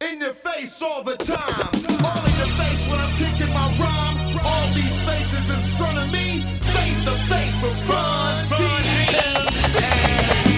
In your face all the time. All in your face when I'm kicking my rhyme. All these faces in front of me. Face to face with Run DMC.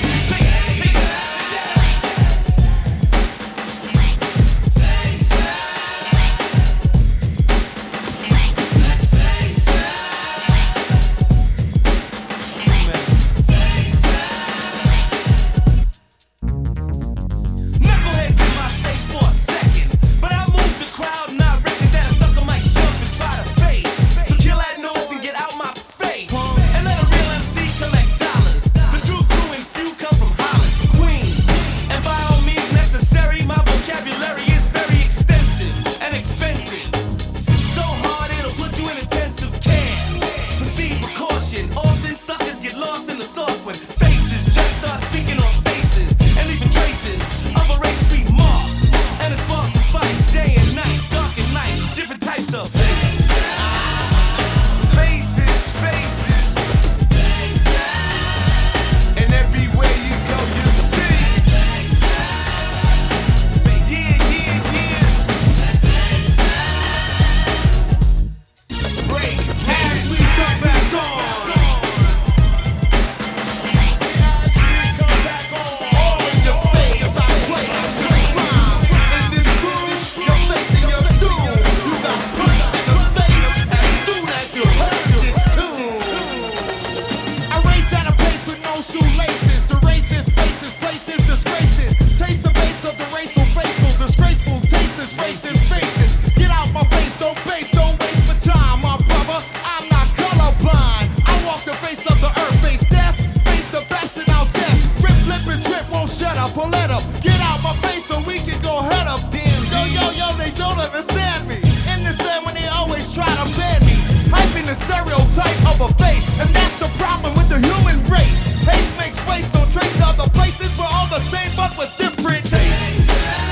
Shoelaces, the racist faces, places, disgraces. Taste the base of the racial facial, disgraceful, tasteless, racist faces. Get out my face, don't waste my time, my brother. I'm not colorblind. I walk the face of the earth, face death, face the best and I'll test. Rip, flip, and trip, won't shut up or let up. Get out my face so we can go head up. Damn, yo, they don't understand me. In this land when they always try to ban me. Hyping the stereotype of a face, and that's the problem with the human race. Haste makes waste, don't trace to other places. We're all the same but with different tastes.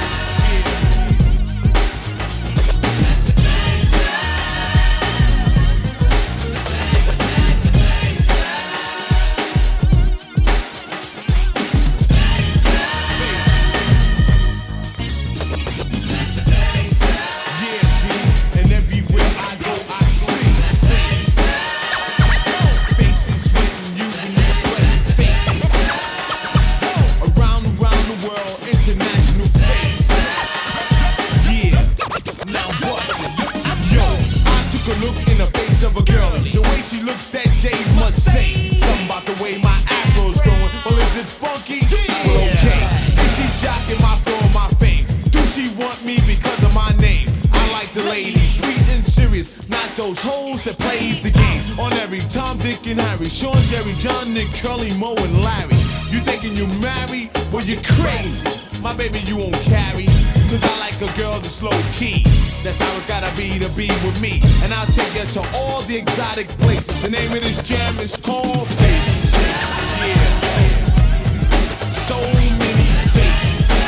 Look in the face of a girl, the way she looked at Jay must say something about the way my afro's growing. Well, is it funky? Well, okay. Is she jocking my flow and my fame? Do she want me because of my name? I like the lady, sweet and serious, not those hoes that plays the game. On every Tom, Dick, and Harry, Sean, Jerry, John, Nick, Curly, Moe, and Larry. You thinking you married? Well, you're crazy. My baby, you won't carry. Cause I like a girl that's low key. That's how it's gotta be to be with me. And I'll take you to all the exotic places. The name of this jam is called Faces. Yeah. So many faces.